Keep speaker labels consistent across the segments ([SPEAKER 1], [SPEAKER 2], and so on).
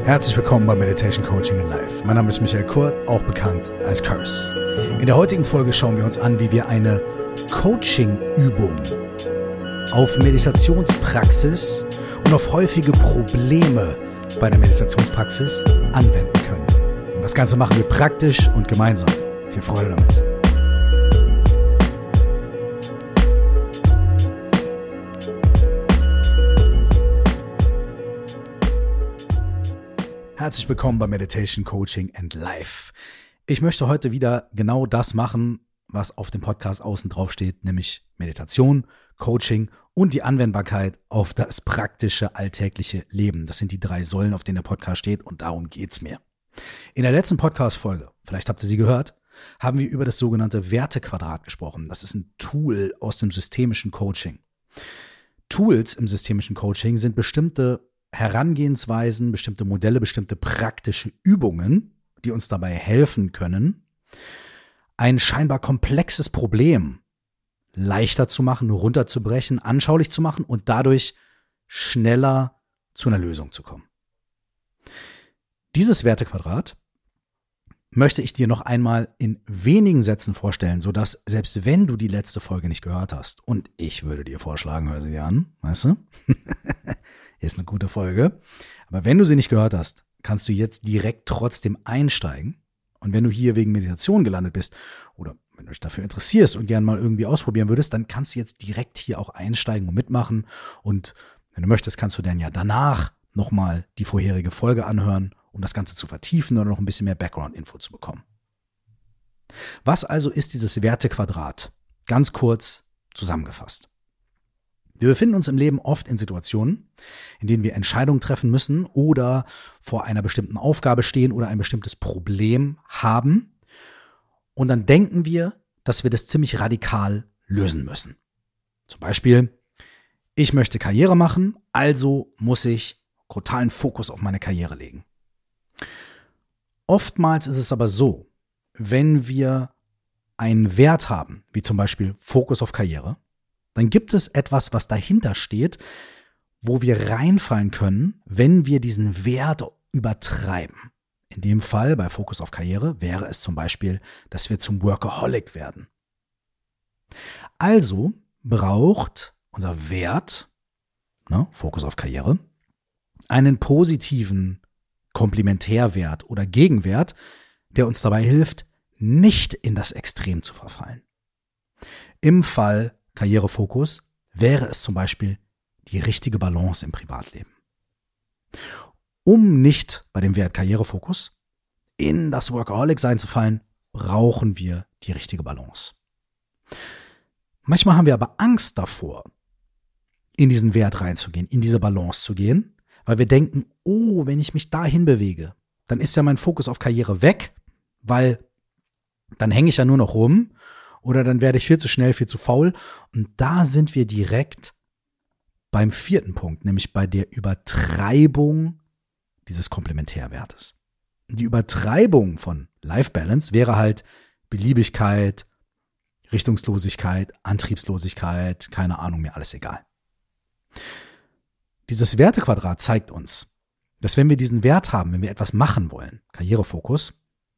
[SPEAKER 1] Herzlich willkommen bei Meditation Coaching in Life. Mein Name ist Michael Kurt, auch bekannt als Curse. In der heutigen Folge schauen wir uns an, wie wir eine Coaching-Übung auf Meditationspraxis und auf häufige Probleme bei der Meditationspraxis anwenden können. Und das Ganze machen wir praktisch und gemeinsam. Viel Freude damit. Herzlich willkommen bei Meditation Coaching and Life. Ich möchte heute wieder genau das machen, was auf dem Podcast außen drauf steht, nämlich Meditation, Coaching und die Anwendbarkeit auf das praktische alltägliche Leben. Das sind die 3 Säulen, auf denen der Podcast steht, und darum geht's mir. In der letzten Podcast-Folge, vielleicht habt ihr sie gehört, haben wir über das sogenannte Wertequadrat gesprochen. Das ist ein Tool aus dem systemischen Coaching. Tools im systemischen Coaching sind bestimmte Herangehensweisen, bestimmte Modelle, bestimmte praktische Übungen, die uns dabei helfen können, ein scheinbar komplexes Problem leichter zu machen, runterzubrechen, anschaulich zu machen und dadurch schneller zu einer Lösung zu kommen. Dieses Wertequadrat möchte ich dir noch einmal in wenigen Sätzen vorstellen, sodass selbst wenn du die letzte Folge nicht gehört hast, und ich würde dir vorschlagen, hör sie dir an, weißt du? Ist eine gute Folge. Aber wenn du sie nicht gehört hast, kannst du jetzt direkt trotzdem einsteigen. Und wenn du hier wegen Meditation gelandet bist oder wenn du dich dafür interessierst und gern mal irgendwie ausprobieren würdest, dann kannst du jetzt direkt hier auch einsteigen und mitmachen. Und wenn du möchtest, kannst du dann ja danach nochmal die vorherige Folge anhören, um das Ganze zu vertiefen oder noch ein bisschen mehr Background-Info zu bekommen. Was also ist dieses Wertequadrat? Ganz kurz zusammengefasst. Wir befinden uns im Leben oft in Situationen, in denen wir Entscheidungen treffen müssen oder vor einer bestimmten Aufgabe stehen oder ein bestimmtes Problem haben. Und dann denken wir, dass wir das ziemlich radikal lösen müssen. Zum Beispiel, ich möchte Karriere machen, also muss ich totalen Fokus auf meine Karriere legen. Oftmals ist es aber so, wenn wir einen Wert haben, wie zum Beispiel Fokus auf Karriere, dann gibt es etwas, was dahinter steht, wo wir reinfallen können, wenn wir diesen Wert übertreiben. In dem Fall, bei Fokus auf Karriere, wäre es zum Beispiel, dass wir zum Workaholic werden. Also braucht unser Wert, Fokus auf Karriere, einen positiven Komplementärwert oder Gegenwert, der uns dabei hilft, nicht in das Extrem zu verfallen. Im Fall Karrierefokus wäre es zum Beispiel die richtige Balance im Privatleben. Um nicht bei dem Wert Karrierefokus in das Workaholic-Sein zu fallen, brauchen wir die richtige Balance. Manchmal haben wir aber Angst davor, in diesen Wert reinzugehen, in diese Balance zu gehen, weil wir denken, wenn ich mich dahin bewege, dann ist ja mein Fokus auf Karriere weg, weil dann hänge ich ja nur noch rum oder dann werde ich viel zu schnell, viel zu faul. Und da sind wir direkt beim 4. Punkt, nämlich bei der Übertreibung dieses Komplementärwertes. Die Übertreibung von Life Balance wäre halt Beliebigkeit, Richtungslosigkeit, Antriebslosigkeit, keine Ahnung, mir alles egal. Dieses Wertequadrat zeigt uns, dass wenn wir diesen Wert haben, wenn wir etwas machen wollen, Karrierefokus,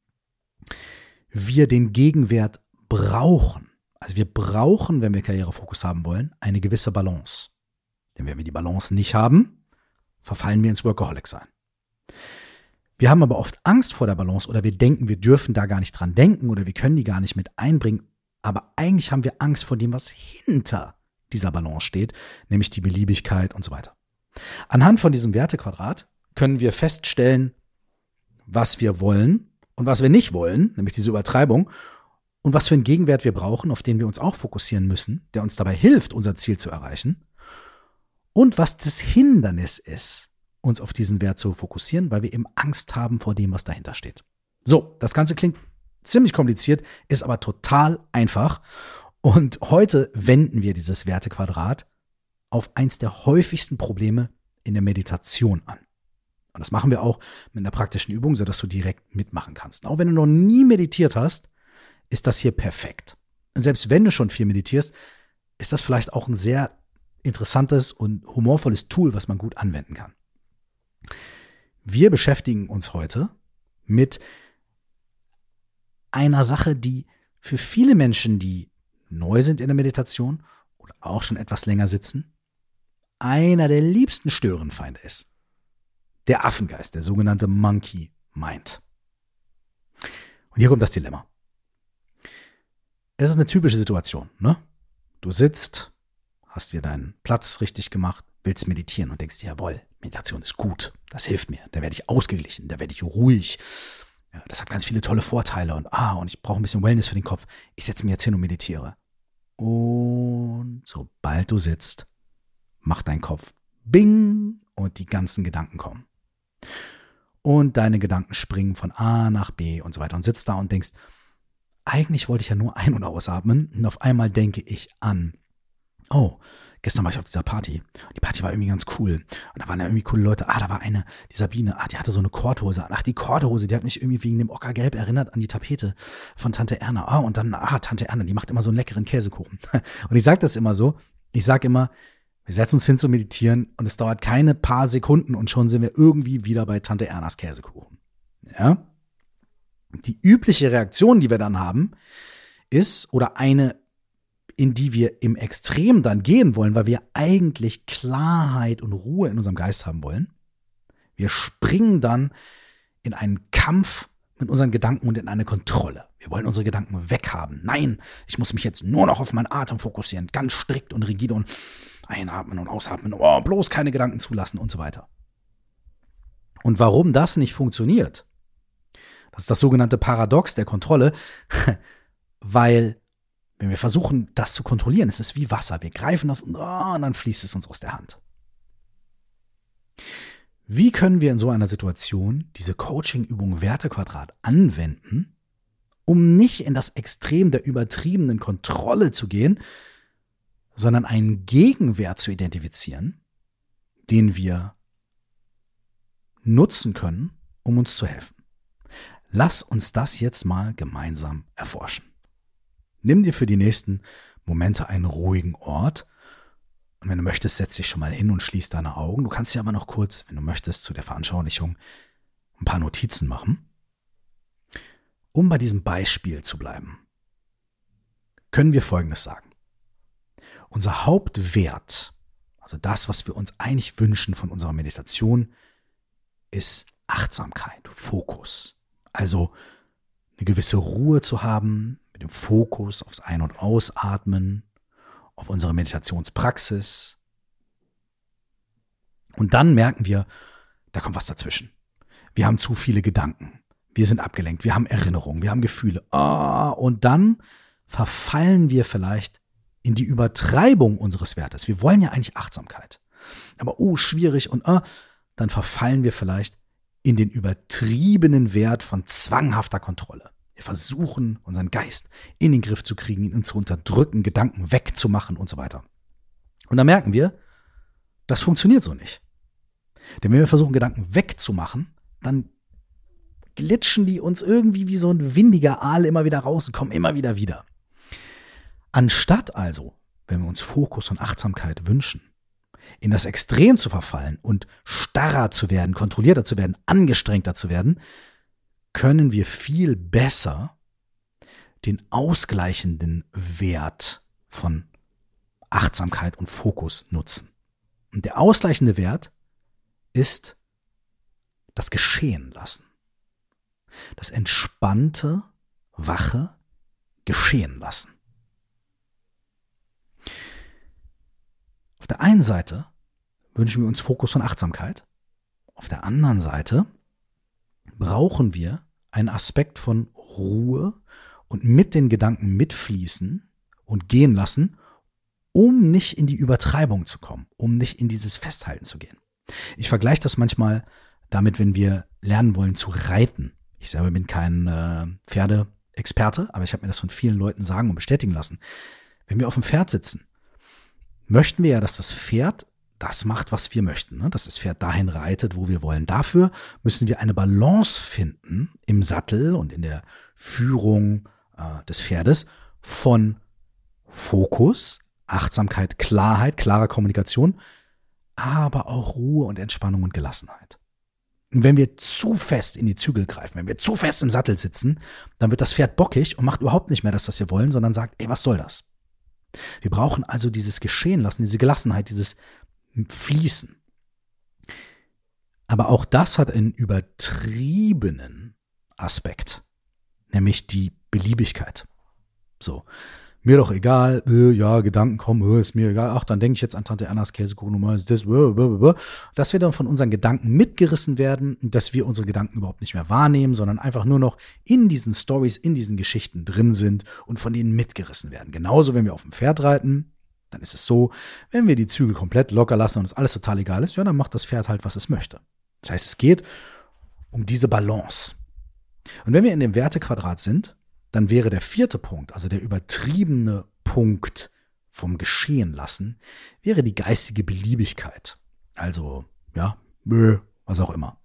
[SPEAKER 1] wir den Gegenwert brauchen. Also wir brauchen, wenn wir Karrierefokus haben wollen, eine gewisse Balance. Denn wenn wir die Balance nicht haben, verfallen wir ins Workaholic-Sein. Wir haben aber oft Angst vor der Balance oder wir denken, wir dürfen da gar nicht dran denken oder wir können die gar nicht mit einbringen. Aber eigentlich haben wir Angst vor dem, was hinter dieser Balance steht, nämlich die Beliebigkeit und so weiter. Anhand von diesem Wertequadrat können wir feststellen, was wir wollen und was wir nicht wollen, nämlich diese Übertreibung, und was für einen Gegenwert wir brauchen, auf den wir uns auch fokussieren müssen, der uns dabei hilft, unser Ziel zu erreichen. Und was das Hindernis ist, uns auf diesen Wert zu fokussieren, weil wir eben Angst haben vor dem, was dahinter steht. So, das Ganze klingt ziemlich kompliziert, ist aber total einfach. Und heute wenden wir dieses Wertequadrat auf eins der häufigsten Probleme in der Meditation an. Und das machen wir auch mit einer praktischen Übung, sodass du direkt mitmachen kannst. Auch wenn du noch nie meditiert hast, ist das hier perfekt. Und selbst wenn du schon viel meditierst, ist das vielleicht auch ein sehr interessantes und humorvolles Tool, was man gut anwenden kann. Wir beschäftigen uns heute mit einer Sache, die für viele Menschen, die neu sind in der Meditation oder auch schon etwas länger sitzen, einer der liebsten Störenfeinde ist. Der Affengeist, der sogenannte Monkey Mind. Und hier kommt das Dilemma. Es ist eine typische Situation, ne? Du sitzt, hast dir deinen Platz richtig gemacht, willst meditieren und denkst dir, jawohl, Meditation ist gut, das hilft mir, da werde ich ausgeglichen, da werde ich ruhig. Ja, das hat ganz viele tolle Vorteile und ich brauche ein bisschen Wellness für den Kopf. Ich setze mich jetzt hin und meditiere. Und sobald du sitzt, macht dein Kopf Bing und die ganzen Gedanken kommen. Und deine Gedanken springen von A nach B und so weiter und sitzt da und denkst, eigentlich wollte ich ja nur ein- und ausatmen und auf einmal denke ich an, gestern war ich auf dieser Party. Die Party war irgendwie ganz cool. Und da waren ja irgendwie coole Leute. Da war eine, die Sabine, die hatte so eine Korthose an. Die Korthose, die hat mich irgendwie wegen dem Ockergelb erinnert an die Tapete von Tante Erna. Und dann, Tante Erna, die macht immer so einen leckeren Käsekuchen. Und ich sage das immer so. Ich sage immer, wir setzen uns hin zu meditieren und es dauert keine paar Sekunden und schon sind wir irgendwie wieder bei Tante Ernas Käsekuchen. Ja? Die übliche Reaktion, die wir dann haben, ist, oder eine, in die wir im Extrem dann gehen wollen, weil wir eigentlich Klarheit und Ruhe in unserem Geist haben wollen. Wir springen dann in einen Kampf mit unseren Gedanken und in eine Kontrolle. Wir wollen unsere Gedanken weghaben. Nein, ich muss mich jetzt nur noch auf meinen Atem fokussieren, ganz strikt und rigide und einatmen und ausatmen, bloß keine Gedanken zulassen und so weiter. Und warum das nicht funktioniert, das ist das sogenannte Paradox der Kontrolle, weil wenn wir versuchen, das zu kontrollieren, es ist wie Wasser. Wir greifen das und dann fließt es uns aus der Hand. Wie können wir in so einer Situation diese Coaching-Übung Wertequadrat anwenden, um nicht in das Extrem der übertriebenen Kontrolle zu gehen, sondern einen Gegenwert zu identifizieren, den wir nutzen können, um uns zu helfen? Lass uns das jetzt mal gemeinsam erforschen. Nimm dir für die nächsten Momente einen ruhigen Ort und wenn du möchtest, setz dich schon mal hin und schließ deine Augen. Du kannst dir aber noch kurz, wenn du möchtest, zu der Veranschaulichung ein paar Notizen machen. Um bei diesem Beispiel zu bleiben, können wir Folgendes sagen. Unser Hauptwert, also das, was wir uns eigentlich wünschen von unserer Meditation, ist Achtsamkeit, Fokus. Also eine gewisse Ruhe zu haben, mit dem Fokus aufs Ein- und Ausatmen, auf unsere Meditationspraxis. Und dann merken wir, da kommt was dazwischen. Wir haben zu viele Gedanken. Wir sind abgelenkt. Wir haben Erinnerungen. Wir haben Gefühle. Und dann verfallen wir vielleicht in die Übertreibung unseres Wertes. Wir wollen ja eigentlich Achtsamkeit. Aber schwierig und dann verfallen wir vielleicht in den übertriebenen Wert von zwanghafter Kontrolle. Wir versuchen, unseren Geist in den Griff zu kriegen, ihn zu unterdrücken, Gedanken wegzumachen und so weiter. Und dann merken wir, das funktioniert so nicht. Denn wenn wir versuchen, Gedanken wegzumachen, dann glitschen die uns irgendwie wie so ein windiger Aal immer wieder raus und kommen immer wieder. Anstatt also, wenn wir uns Fokus und Achtsamkeit wünschen, in das Extrem zu verfallen und starrer zu werden, kontrollierter zu werden, angestrengter zu werden, können wir viel besser den ausgleichenden Wert von Achtsamkeit und Fokus nutzen. Und der ausgleichende Wert ist das Geschehen lassen. Das entspannte, wache Geschehen lassen. Auf der einen Seite wünschen wir uns Fokus und Achtsamkeit. Auf der anderen Seite brauchen wir einen Aspekt von Ruhe und mit den Gedanken mitfließen und gehen lassen, um nicht in die Übertreibung zu kommen, um nicht in dieses Festhalten zu gehen. Ich vergleiche das manchmal damit, wenn wir lernen wollen zu reiten. Ich selber bin kein Pferdeexperte, aber ich habe mir das von vielen Leuten sagen und bestätigen lassen. Wenn wir auf dem Pferd sitzen, möchten wir ja, dass das Pferd das macht, was wir möchten, ne? Dass das Pferd dahin reitet, wo wir wollen. Dafür müssen wir eine Balance finden im Sattel und in der Führung des Pferdes von Fokus, Achtsamkeit, Klarheit, klarer Kommunikation, aber auch Ruhe und Entspannung und Gelassenheit. Und wenn wir zu fest in die Zügel greifen, wenn wir zu fest im Sattel sitzen, dann wird das Pferd bockig und macht überhaupt nicht mehr das, was wir wollen, sondern sagt, ey, was soll das? Wir brauchen also dieses Geschehen lassen, diese Gelassenheit, dieses Fließen. Aber auch das hat einen übertriebenen Aspekt, nämlich die Beliebigkeit. So, mir doch egal, ja, Gedanken kommen, ist mir egal, ach, dann denke ich jetzt an Tante Annas Käsekuchen, dass wir dann von unseren Gedanken mitgerissen werden, dass wir unsere Gedanken überhaupt nicht mehr wahrnehmen, sondern einfach nur noch in diesen Stories, in diesen Geschichten drin sind und von denen mitgerissen werden. Genauso, wenn wir auf dem Pferd reiten, dann ist es so, wenn wir die Zügel komplett locker lassen und es alles total egal ist, ja, dann macht das Pferd halt, was es möchte. Das heißt, es geht um diese Balance. Und wenn wir in dem Wertequadrat sind, dann wäre der 4. Punkt, also der übertriebene Punkt vom Geschehen lassen, wäre die geistige Beliebigkeit. Also, ja, was auch immer.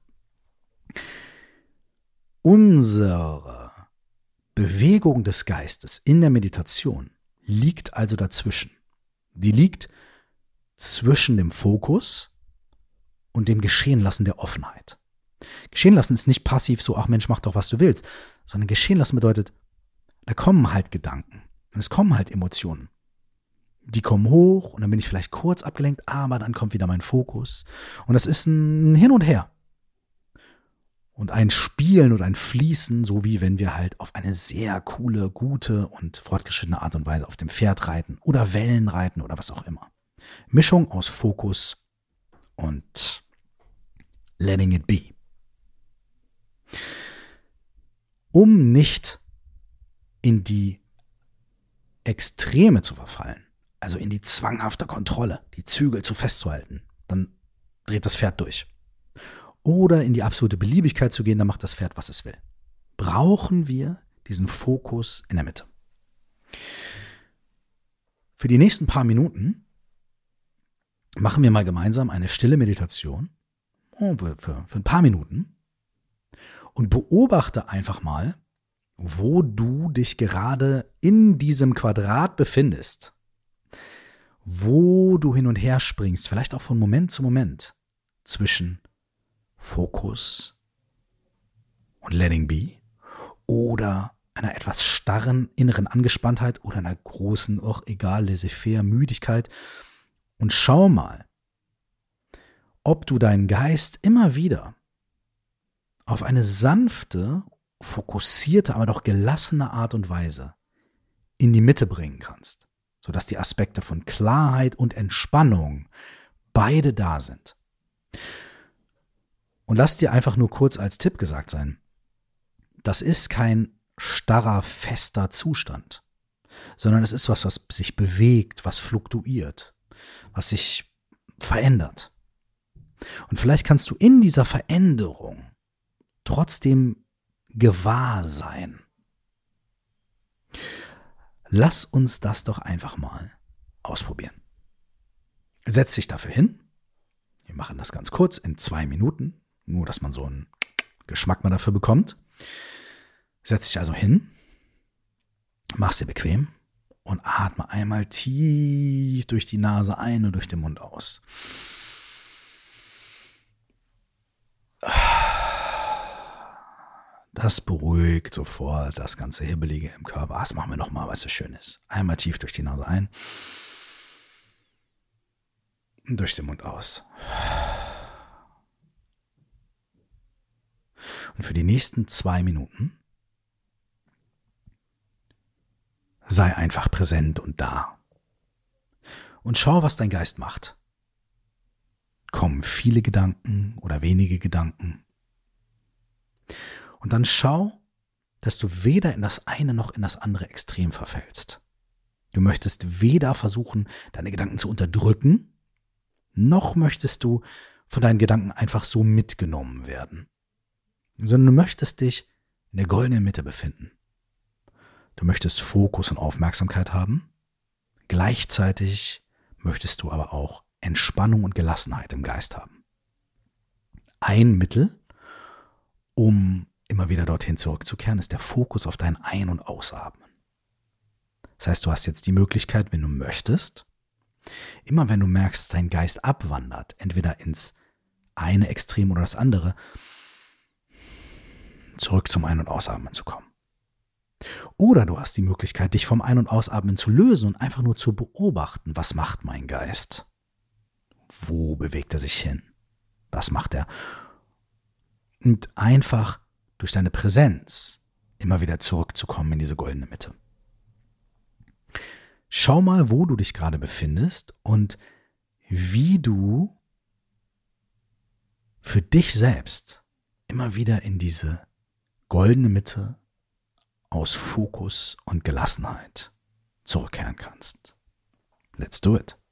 [SPEAKER 1] Unsere Bewegung des Geistes in der Meditation liegt also dazwischen. Die liegt zwischen dem Fokus und dem Geschehenlassen der Offenheit. Geschehen lassen ist nicht passiv so, ach Mensch, mach doch, was du willst, sondern geschehen lassen bedeutet, da kommen halt Gedanken und es kommen halt Emotionen. Die kommen hoch und dann bin ich vielleicht kurz abgelenkt, aber dann kommt wieder mein Fokus. Und das ist ein Hin und Her. Und ein Spielen oder ein Fließen, so wie wenn wir halt auf eine sehr coole, gute und fortgeschrittene Art und Weise auf dem Pferd reiten oder Wellen reiten oder was auch immer. Mischung aus Fokus und letting it be. Um nicht in die Extreme zu verfallen, also in die zwanghafte Kontrolle, die Zügel zu festzuhalten, dann dreht das Pferd durch. Oder in die absolute Beliebigkeit zu gehen, dann macht das Pferd, was es will. Brauchen wir diesen Fokus in der Mitte. Für die nächsten paar Minuten machen wir mal gemeinsam eine stille Meditation, für ein paar Minuten, und beobachte einfach mal, wo du dich gerade in diesem Quadrat befindest, wo du hin und her springst, vielleicht auch von Moment zu Moment, zwischen Fokus und Letting Be oder einer etwas starren inneren Angespanntheit oder einer großen, egal, laissez-faire Müdigkeit. Und schau mal, ob du deinen Geist immer wieder auf eine sanfte, fokussierte, aber doch gelassene Art und Weise in die Mitte bringen kannst, sodass die Aspekte von Klarheit und Entspannung beide da sind. Und lass dir einfach nur kurz als Tipp gesagt sein, das ist kein starrer, fester Zustand, sondern es ist was sich bewegt, was fluktuiert, was sich verändert. Und vielleicht kannst du in dieser Veränderung trotzdem gewahr sein. Lass uns das doch einfach mal ausprobieren. Setz dich dafür hin. Wir machen das ganz kurz in 2 Minuten, nur dass man so einen Geschmack mal dafür bekommt. Setz dich also hin, mach's dir bequem und atme einmal tief durch die Nase ein und durch den Mund aus. Das beruhigt sofort das ganze Hibbelige im Körper. Das machen wir nochmal, weil es so schön ist. Einmal tief durch die Nase ein und durch den Mund aus. Und für die nächsten 2 Minuten sei einfach präsent und da. Und schau, was dein Geist macht. Kommen viele Gedanken oder wenige Gedanken? Und dann schau, dass du weder in das eine noch in das andere Extrem verfällst. Du möchtest weder versuchen, deine Gedanken zu unterdrücken, noch möchtest du von deinen Gedanken einfach so mitgenommen werden, sondern du möchtest dich in der goldenen Mitte befinden. Du möchtest Fokus und Aufmerksamkeit haben, gleichzeitig möchtest du aber auch Entspannung und Gelassenheit im Geist haben. Ein Mittel, um immer wieder dorthin zurückzukehren, ist der Fokus auf dein Ein- und Ausatmen. Das heißt, du hast jetzt die Möglichkeit, wenn du möchtest, immer wenn du merkst, dein Geist abwandert, entweder ins eine Extrem oder das andere, zurück zum Ein- und Ausatmen zu kommen. Oder du hast die Möglichkeit, dich vom Ein- und Ausatmen zu lösen und einfach nur zu beobachten, was macht mein Geist? Wo bewegt er sich hin? Was macht er? Und einfach durch deine Präsenz immer wieder zurückzukommen in diese goldene Mitte. Schau mal, wo du dich gerade befindest und wie du für dich selbst immer wieder in diese goldene Mitte aus Fokus und Gelassenheit zurückkehren kannst. Let's do it.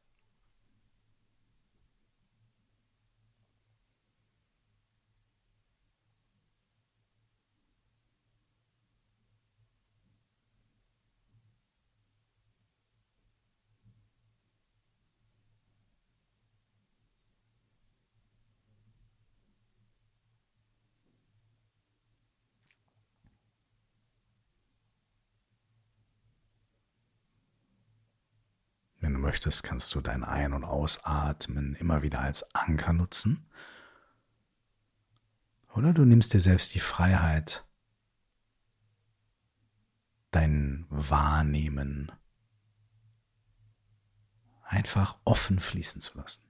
[SPEAKER 1] Wenn du möchtest, kannst du dein Ein- und Ausatmen immer wieder als Anker nutzen. Oder du nimmst dir selbst die Freiheit, dein Wahrnehmen einfach offen fließen zu lassen.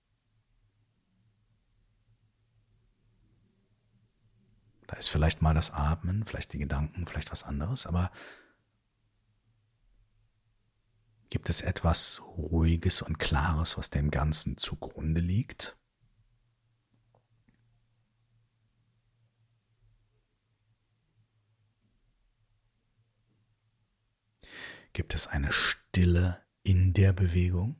[SPEAKER 1] Da ist vielleicht mal das Atmen, vielleicht die Gedanken, vielleicht was anderes, aber gibt es etwas Ruhiges und Klares, was dem Ganzen zugrunde liegt? Gibt es eine Stille in der Bewegung?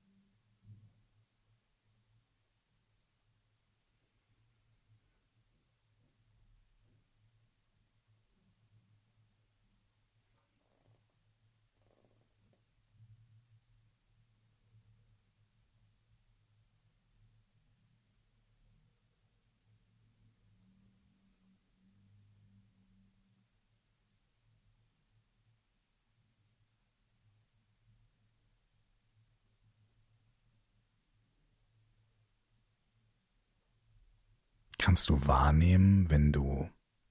[SPEAKER 1] Kannst du wahrnehmen, wenn du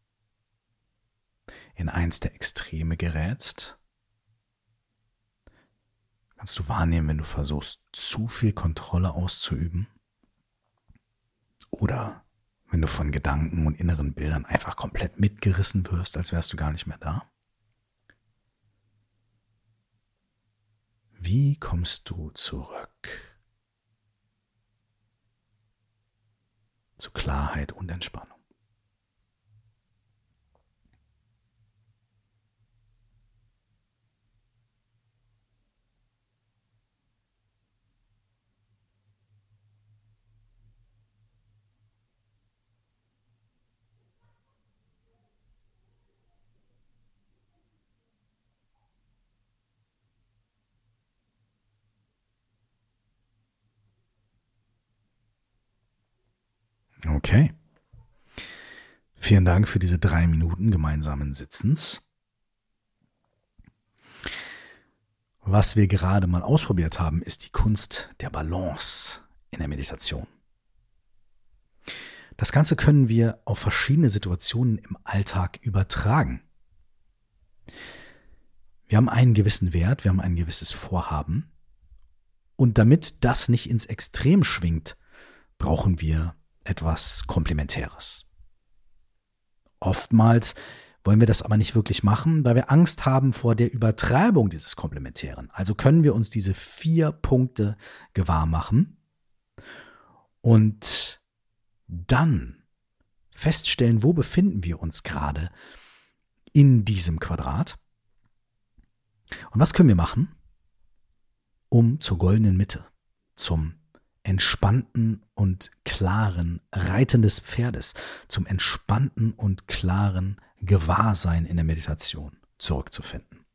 [SPEAKER 1] in eins der Extreme gerätst? Kannst du wahrnehmen, wenn du versuchst, zu viel Kontrolle auszuüben? Oder wenn du von Gedanken und inneren Bildern einfach komplett mitgerissen wirst, als wärst du gar nicht mehr da? Wie kommst du zurück zu Klarheit und Entspannung? Okay. Vielen Dank für diese 3 Minuten gemeinsamen Sitzens. Was wir gerade mal ausprobiert haben, ist die Kunst der Balance in der Meditation. Das Ganze können wir auf verschiedene Situationen im Alltag übertragen. Wir haben einen gewissen Wert, wir haben ein gewisses Vorhaben. Und damit das nicht ins Extrem schwingt, brauchen wir etwas Komplementäres. Oftmals wollen wir das aber nicht wirklich machen, weil wir Angst haben vor der Übertreibung dieses Komplementären. Also können wir uns diese 4 Punkte gewahr machen und dann feststellen, wo befinden wir uns gerade in diesem Quadrat. Und was können wir machen, um zur goldenen Mitte, zum entspannten und klaren Reiten des Pferdes, zum entspannten und klaren Gewahrsein in der Meditation zurückzufinden.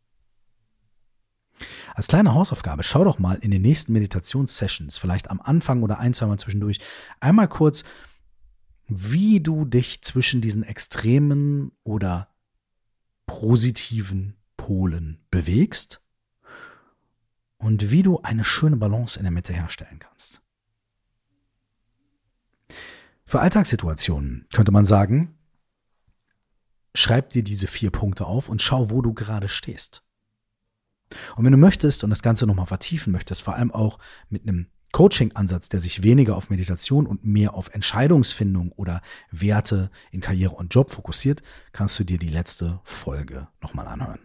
[SPEAKER 1] Als kleine Hausaufgabe, schau doch mal in den nächsten Meditationssessions, vielleicht am Anfang oder 1-2 Mal zwischendurch, einmal kurz, wie du dich zwischen diesen extremen oder positiven Polen bewegst und wie du eine schöne Balance in der Mitte herstellen kannst. Für Alltagssituationen könnte man sagen, schreib dir diese 4 Punkte auf und schau, wo du gerade stehst. Und wenn du möchtest und das Ganze nochmal vertiefen möchtest, vor allem auch mit einem Coaching-Ansatz, der sich weniger auf Meditation und mehr auf Entscheidungsfindung oder Werte in Karriere und Job fokussiert, kannst du dir die letzte Folge nochmal anhören.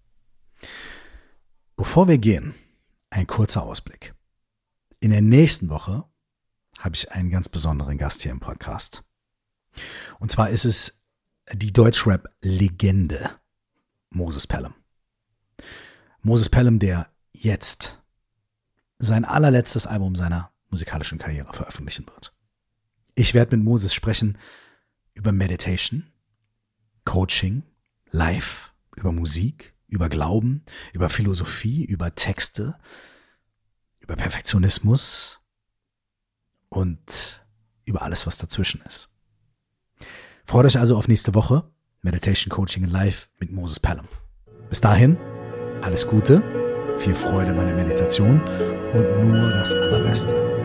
[SPEAKER 1] Bevor wir gehen, ein kurzer Ausblick. In der nächsten Woche habe ich einen ganz besonderen Gast hier im Podcast. Und zwar ist es die Deutschrap-Legende Moses Pelham. Moses Pelham, der jetzt sein allerletztes Album seiner musikalischen Karriere veröffentlichen wird. Ich werde mit Moses sprechen über Meditation, Coaching, Life, über Musik, über Glauben, über Philosophie, über Texte, über Perfektionismus und über alles, was dazwischen ist. Freut euch also auf nächste Woche. Meditation, Coaching und Life mit Moses Pelham. Bis dahin, alles Gute, viel Freude bei der Meditation und nur das Allerbeste.